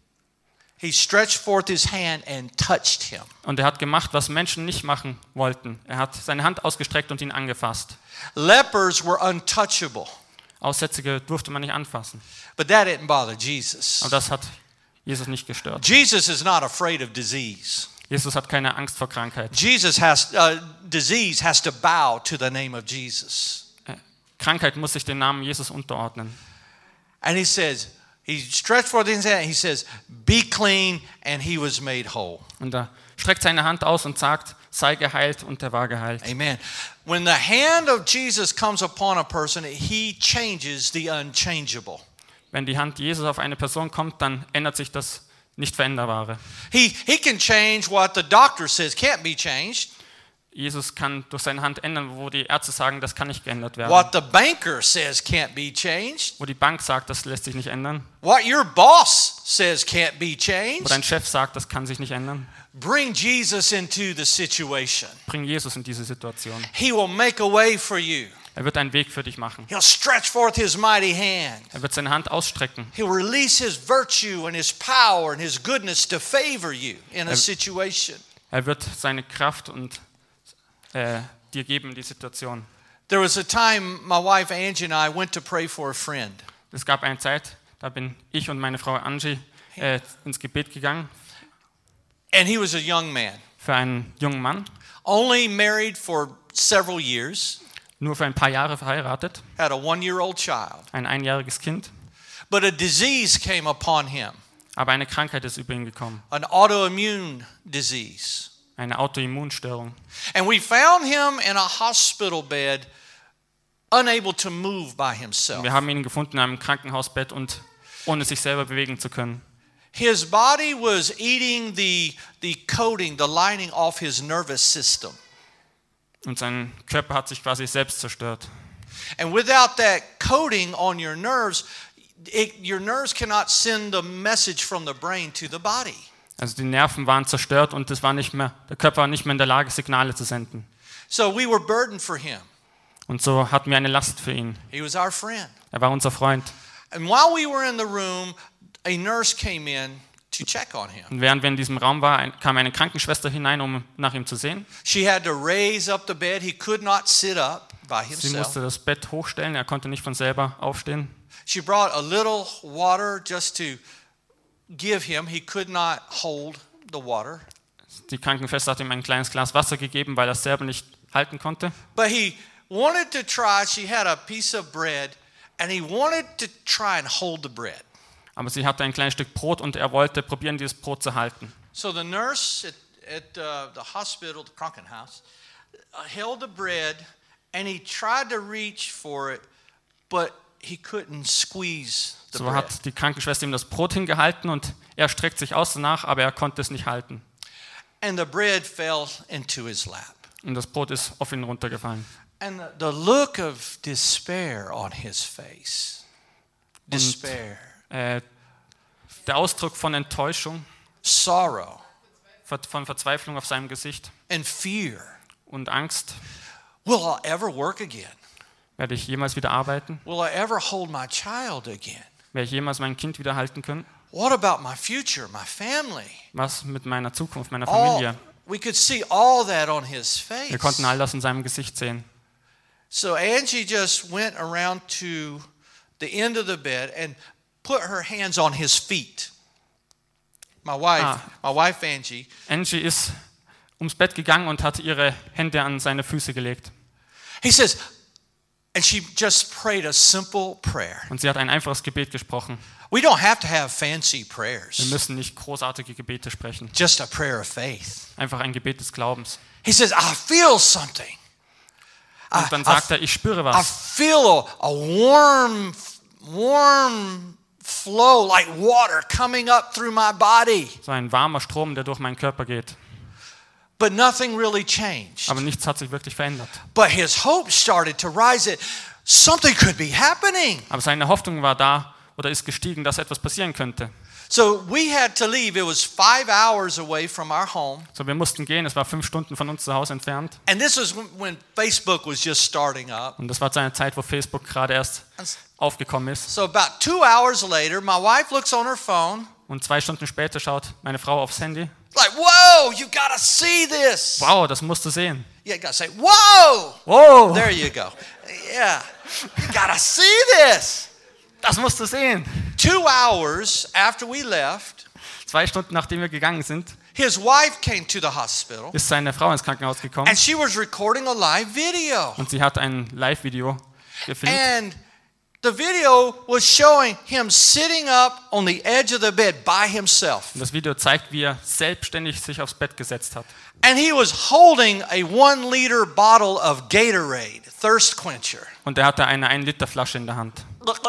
He stretched forth his hand and touched him. Und er hat gemacht, was Menschen nicht machen wollten. Er hat seine Hand ausgestreckt und ihn angefasst. Lepers were untouchable, Aussätzige durfte man nicht anfassen. but that didn't bother Jesus. Aber das hat Jesus nicht gestört. Jesus is not afraid of disease. Jesus hat keine Angst vor Krankheit. Jesus has, uh, disease has to bow to the name of Jesus. Äh, Krankheit muss sich dem Namen Jesus unterordnen. And he says, he stretched forth his hand, he says, be clean, and he was made whole. Und er streckt seine Hand aus und sagt, sei geheilt, und er war geheilt. Amen. When the hand of Jesus comes upon a person, he changes the unchangeable. Wenn die Hand Jesus auf eine Person kommt, dann ändert sich das Nicht-Veränderbare. He, he can change what the doctor says can't be changed, Jesus kann durch seine Hand ändern, wo die Ärzte sagen, das kann nicht geändert werden. what the banker says can't be changed, Wo die Bank sagt, das lässt sich nicht ändern. what your boss says can't be Wo changed. dein Chef sagt, das kann sich nicht ändern. Bring Jesus into the situation. Bring Jesus in diese Situation. He will make a way for you. Er wird einen Weg für dich machen. He'll stretch forth his mighty hand. Er wird seine Hand ausstrecken. He'll release his virtue and his power and his goodness to favor you in a situation. Er wird seine Kraft und äh, dir geben, die Situation. There was a time my wife Angie and I went to pray for a friend. Es gab eine Zeit, da bin ich und meine Frau Angie äh, ins Gebet gegangen And he was a young man. für einen jungen Mann, only married for several years, nur für ein paar Jahre verheiratet, had a one-year-old child. ein einjähriges Kind, But a disease came upon him, aber eine Krankheit ist über ihn gekommen, an autoimmune disease. eine Autoimmunstörung. And we found him in a hospital bed, unable to move by himself. Wir haben ihn gefunden in einem Krankenhausbett und ohne sich selber bewegen zu können. His body was eating the, the coating, the lining off his nervous system. Und sein Körper hat sich quasi selbst zerstört. And without that coating on your nerves, it, your nerves cannot send the message from the brain to the body. Also die Nerven waren zerstört und es war nicht mehr, der Körper war nicht mehr in der Lage, Signale zu senden. So we were burdened for him. Und so hatten wir eine Last für ihn. He was our friend. Er war unser Freund. And while we were in the room, a nurse came in to check on him. Und während wir in diesem Raum waren, kam eine Krankenschwester hinein, um nach ihm zu sehen. She had to raise up the bed. He could not sit up by Sie himself. musste das Bett hochstellen, er konnte nicht von selber aufstehen. She brought a little water just to give him. He could not hold the water. Die Krankenschwester hat ihm ein kleines Glas Wasser gegeben, weil er es selber nicht halten konnte. But he wanted to try. She had a piece of bread, and he wanted to try and hold the bread. Aber sie hatte ein kleines Stück Brot und er wollte probieren, dieses Brot zu halten. So the nurse at, at uh, the hospital, the Krankenhaus, uh, held the bread, and he tried to reach for it, but he couldn't squeeze the So bread. hat die Krankenschwester ihm das Brot hingehalten und er streckt sich aus danach, aber er konnte es nicht halten. And the bread fell into his lap. Und das Brot ist auf ihn runtergefallen. And the, the look of despair on his face. Despair. Äh, der Ausdruck von Enttäuschung, Sorrow von Verzweiflung auf seinem Gesicht and fear. und Angst. Will I ever work again? Werde ich jemals wieder arbeiten? Will I ever hold my child again? Werde ich jemals mein Kind wieder halten können? What about my future, my family? Was mit meiner Zukunft, meiner All, Familie? we could see all that on his face. Wir konnten all das in seinem Gesicht sehen. So Angie just went around to the end of the bed and put her hands on his feet. My wife, Ah. my wife Angie, Angie ist ums Bett gegangen und hat ihre Hände an seine Füße gelegt. he says, and she just prayed a simple prayer. Und sie hat ein einfaches Gebet gesprochen. We don't have to have fancy Wir prayers. müssen nicht großartige Gebete sprechen. Just a prayer of faith. Einfach ein Gebet des Glaubens. He says, I feel something. Und dann I, sagt I, er, ich spüre I was. feel a, a warm, warm flow like water coming up through my body. So ein warmer Strom, der durch meinen Körper geht. But nothing really changed. Aber nichts hat sich wirklich verändert. But his hope started to rise that something could be happening. Aber seine Hoffnung war da oder ist gestiegen, dass etwas passieren könnte. So we had to leave. It was five hours away from our home. So, wir mussten gehen. Es war fünf Stunden von uns zu Hause entfernt. And this was when Facebook was just starting up. Und das war zu einer Zeit, wo Facebook gerade erst aufgekommen ist. So about two hours later, my wife looks on her phone. Und zwei Stunden später schaut meine Frau aufs Handy. Like, whoa, you gotta see this. Wow, das musst du sehen. Yeah, you gotta say, whoa. Wow, There you go. Yeah, you gotta see this. das musst du sehen. Two hours after we left, Zwei Stunden nachdem wir gegangen sind, his wife came to the hospital ist seine Frau ins Krankenhaus gekommen and she was recording a live video. und sie hat ein Live-Video gefilmt. And the video was showing him sitting up on the edge of the bed by himself. Und das Video zeigt, wie er selbstständig sich aufs Bett gesetzt hat. And he was holding a one liter bottle of Gatorade, thirst quencher. Und er hatte eine ein Liter Flasche in der Hand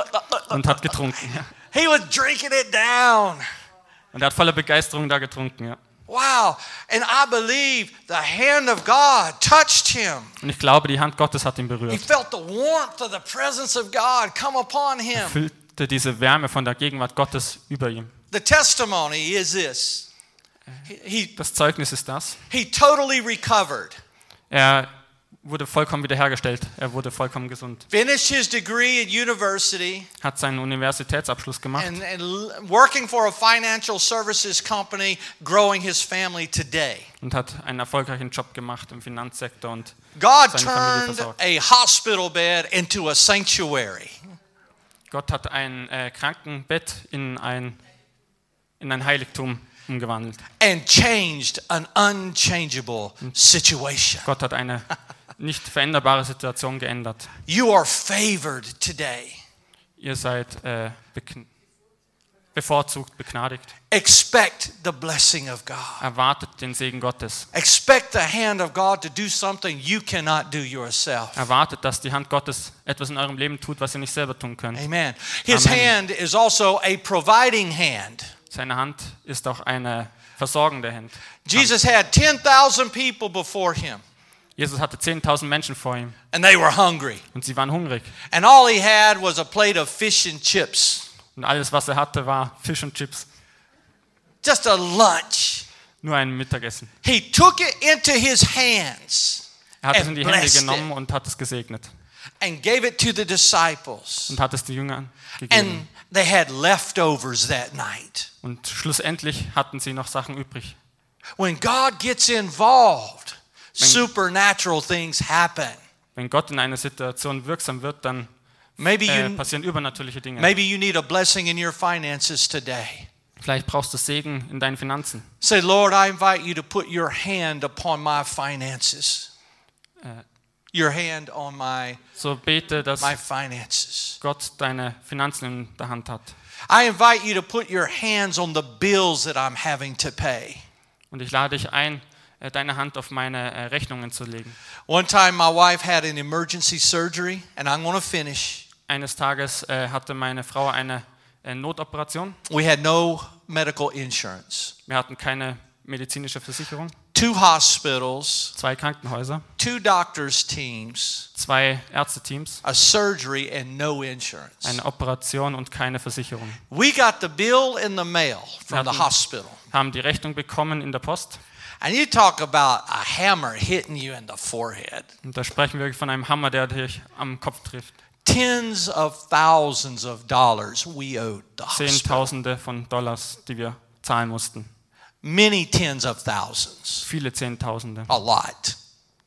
und hat getrunken. Ja. He was drinking it down. Und er hat voller Begeisterung da getrunken. Ja. Wow. And I believe the hand of God touched him. Und ich glaube, die Hand Gottes hat ihn He berührt. felt the warmth of the presence of God come upon Er him. fühlte diese Wärme von der Gegenwart Gottes über ihm. The testimony is this. He, he, Das Zeugnis ist das. he totally recovered. Er wurde vollkommen wiederhergestellt. Er wurde vollkommen gesund. Finished his degree at university Hat seinen Universitätsabschluss gemacht and, and l- working for a financial services company, growing his family today. und hat einen erfolgreichen Job gemacht im Finanzsektor. Und God Seine Familie turned versorgt. a hospital bed into a sanctuary. Gott hat ein äh, Krankenbett in ein, in ein Heiligtum umgewandelt. And changed an unchangeable situation. Gott hat eine nicht veränderbare Situation geändert. You are favored today. Ihr seid äh, bekn- bevorzugt, begnadigt. Expect the blessing of God. Erwartet den Segen Gottes. Expect the hand of God to do something you cannot do yourself. Erwartet, dass die Hand Gottes etwas in eurem Leben tut, was ihr nicht selber tun könnt. Amen. His Amen. hand is also a providing hand. Seine Hand ist auch eine versorgende Hand. Jesus had ten thousand people before him, Jesus hatte zehntausend Menschen vor ihm and they were hungry. und sie waren hungrig. And all he had was a plate of fish and chips. Und alles, was er hatte, war Fisch und Chips. Just a lunch. Nur ein Mittagessen. He took it into his hands Er hat es and in die Hände blessed genommen it und hat es gesegnet. and gave it to the disciples. Und hat es den Jüngern gegeben. And they had leftovers that night. Und schlussendlich hatten sie noch Sachen übrig. When God gets involved, supernatural things happen. Wenn Gott in einer Situation wirksam wird, dann Maybe äh, you passieren übernatürliche Dinge. maybe you need a blessing in your finances today. Vielleicht brauchst du Segen in deinen Finanzen. Say, Lord, I invite you to put your hand upon my finances. Äh, Your hand on my so bete, dass my finances. Gott deine Finanzen in der Hand hat. I invite you to put your hands on the bills that I'm having to pay. Und ich lade dich ein, äh, deine Hand auf meine äh, Rechnungen zu legen. One time my wife had an emergency surgery, and I'm going to finish. Eines Tages äh, hatte meine Frau eine äh, Notoperation. We had no medical insurance. Wir hatten keine medizinische Versicherung. Two hospitals, Zwei Krankenhäuser, two doctors' teams, zwei Ärzteteams, a surgery, and no insurance. eine Operation und keine Versicherung. We got the bill in the mail from the hatten- hospital. Haben die Rechnung bekommen in der Post. And you talk about a hammer hitting you in the forehead. Und da sprechen wir von einem Hammer, der dich am Kopf trifft. Tens of thousands of dollars we owed the hospital. Zehntausende von Dollars, die wir zahlen mussten. Many tens of thousands. Viele Zehntausende. A lot.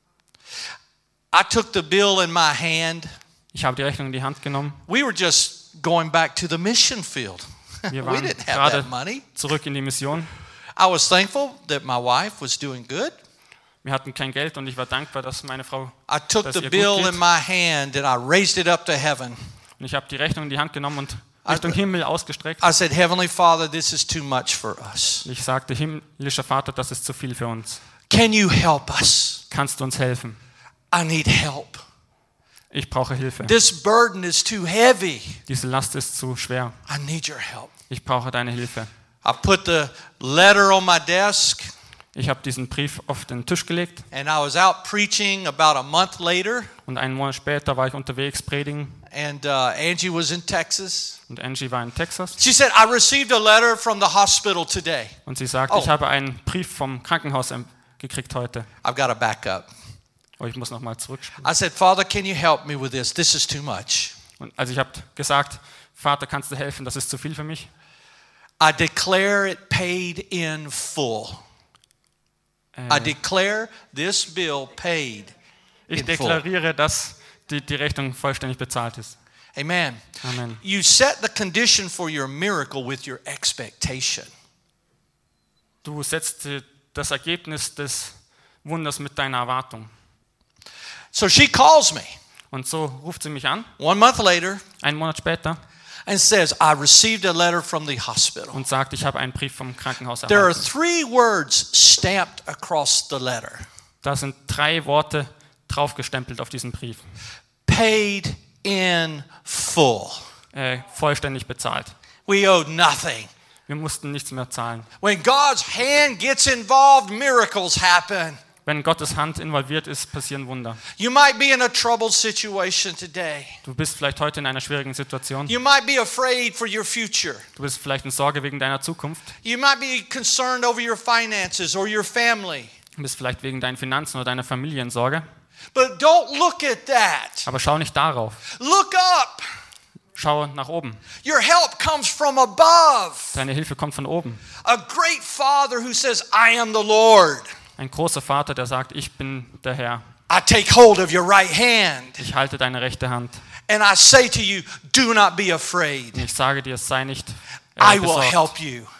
I took the bill in my hand. Ich habe die Rechnung in die Hand genommen. We were just going back to the mission field. Wir We waren didn't have gerade that money. zurück in die Mission. I was thankful that my wife was doing good. Wir hatten kein Geld und ich war dankbar, dass meine Frau, I took dass the ihr bill gut geht. in my hand and I raised it up to heaven. Und ich habe die Rechnung in die Hand genommen und Richtung Himmel ausgestreckt. I said, Heavenly Father, this is too much for us. Ich sagte, himmlischer Vater, das ist zu viel für uns. Can you help us? Kannst du uns helfen? I need help. Ich brauche Hilfe. This burden is too heavy. Diese Last ist zu schwer. I need your help. Ich brauche deine Hilfe. I put the letter on my desk Ich habe diesen Brief auf den Tisch gelegt and I was out preaching about a month later. und einen Monat später war ich unterwegs predigen And uh, Angie was in Texas. und Angie war in Texas She said, I received a letter from the hospital today. und sie sagt, Oh. ich habe einen Brief vom Krankenhaus em- gekriegt heute. I've got to back up. Oh, ich muss nochmal zurückspielen. I said, Father, can you help me with this? This is too much. Und also ich habe gesagt, Vater, kannst du helfen? Das ist zu viel für mich. I declare it paid in full. I Äh, declare this bill paid ich in full. deklariere, dass die, die Rechnung vollständig bezahlt ist. Amen. Amen. You set the condition for your miracle with your expectation. Du setzt äh, das Ergebnis des Wunders mit deiner Erwartung. So she calls me Und so ruft sie mich an, one month later einen Monat später, and says, I received a letter from the hospital. und sagt, ich habe einen Brief vom Krankenhaus There are erhalten. three words stamped across the letter. Da sind drei Worte draufgestempelt auf diesem Brief. Paid in full. Äh, vollständig bezahlt. We owed nothing. Wir mussten nichts mehr zahlen. When God's hand gets involved, miracles happen. Wenn Gottes Hand involviert ist, passieren Wunder. You might be in a troubled situation today. Du bist vielleicht heute in einer schwierigen Situation. You might be afraid for your future. Du bist vielleicht in Sorge wegen deiner Zukunft. You might be concerned over your finances or your family. Du bist vielleicht wegen deinen Finanzen oder deiner Familie in Sorge. But don't look at that. Aber schau nicht darauf. Look up. Schau nach oben. Your help comes from above. Deine Hilfe kommt von oben. A great Father who says, I am the Lord. Ein großer Vater, der sagt, ich bin der Herr. I take hold of your right hand. Ich halte deine rechte Hand. And I say to you, do not be afraid. Und ich sage dir, sei nicht äh, I will besorgt. help you.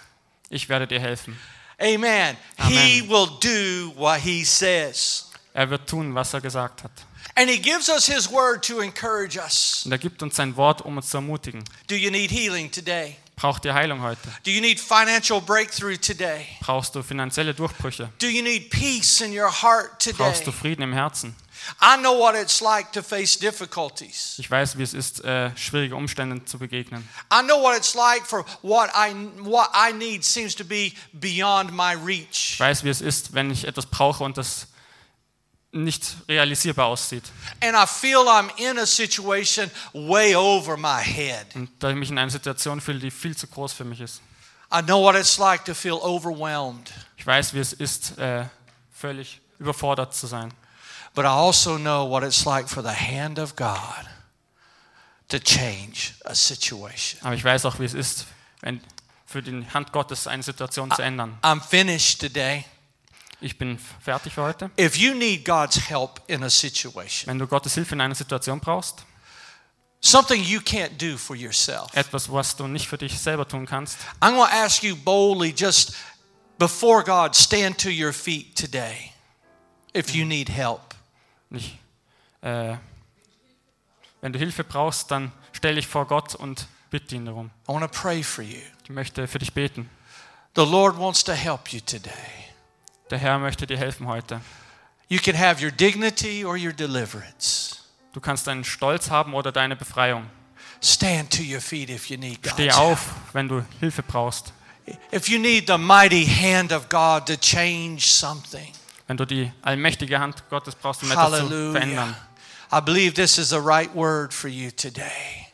Ich werde dir helfen. Amen. Amen. He will do what he says. Er wird tun, was er gesagt hat. And he gives us his word to encourage us. Und er gibt uns sein Wort, um uns zu ermutigen. Do you need healing today? Braucht ihr Heilung heute? Do you need financial breakthrough today? Brauchst du finanzielle Durchbrüche? Do you need peace in your heart today? Brauchst du Frieden im Herzen? I know what it's like to face difficulties. Ich weiß, wie es ist, äh, schwierige Umstände zu begegnen. I know what it's like for what I what I need seems to be beyond my Ich reach. weiß, wie es ist, wenn ich etwas brauche und das nicht realisierbar aussieht. And I feel I'm in a situation way over my head. Und da ich mich in einer Situation fühle, die viel zu groß für mich ist. I know what it's like to feel overwhelmed. Ich weiß, wie es ist, äh, völlig überfordert zu sein. But I also know what it's like for the hand of God to change a situation. Aber ich weiß auch, wie es ist, wenn für die Hand Gottes eine Situation zu ändern. I'm finished today. Ich bin fertig für heute. If you need God's help in a situation, Wenn du Gottes Hilfe in einer Situation brauchst, something you can't do for yourself, etwas, was du nicht für dich selber tun kannst, I'm going to ask you boldly, just before God, stand to your feet today if you need help. nicht, äh, wenn du Hilfe brauchst, dann stell dich vor Gott und bitte ihn darum. I want to pray for you. Ich möchte für dich beten. The Lord wants to help you today. Der Herr möchte dir helfen heute. You can have your dignity or your deliverance. Du kannst deinen Stolz haben oder deine Befreiung. Stand to your feet if you need Steh God's auf, help. wenn du Hilfe brauchst. If you need the mighty hand of God to change something. Wenn du die allmächtige Hand Gottes brauchst, um etwas zu Hallelujah. verändern. I believe this is the right word for you today.